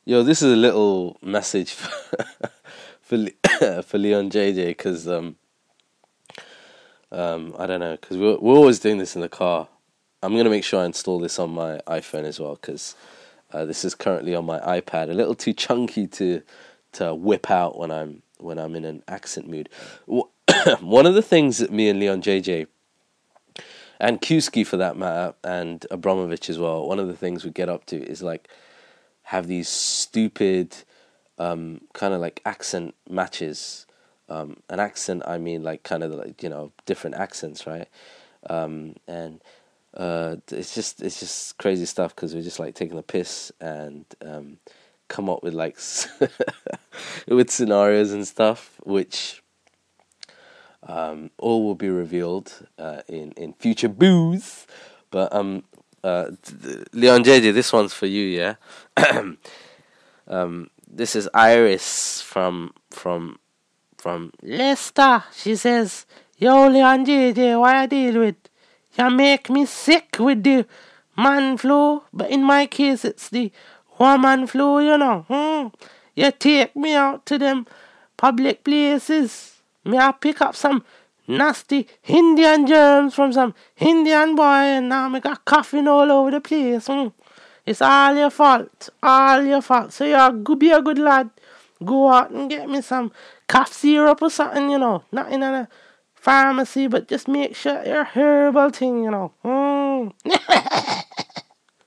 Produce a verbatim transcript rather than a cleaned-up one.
Yo, this is a little message for for, Le- for Leon J J because um um I don't know because we're we're always doing this in the car. I'm gonna make sure I install this on my iPhone as well because uh, this is currently on my iPad. A little too chunky to to whip out when I'm when I'm in an accent mood. One of the things that me and Leon J J and Kuski for that matter and Abramovich as well. One of the things we get up to is like have these stupid um, kind of like accent matches. Um, an accent, I mean, like kind of like you know different accents, right? Um, and uh, it's just it's just crazy stuff because we're just like taking the piss and um, come up with like with scenarios and stuff, which um, all will be revealed uh, in in future booths. But um, uh, Leon J J, this one's for you, yeah. um, this is Iris from from from Leicester. She says, "Yo, Leon J J, what I deal with? You make me sick with the man flu, but in my case, it's the woman flu. You know, hmm. You take me out to them public places. Me I pick up some nasty Indian germs from some Indian boy, and now me got coughing all over the place. Hmm. It's all your fault, all your fault. So you go be a good lad. Go out and get me some cough syrup or something, you know. Not in a pharmacy, but just make sure you're herbal thing, you know. Mm.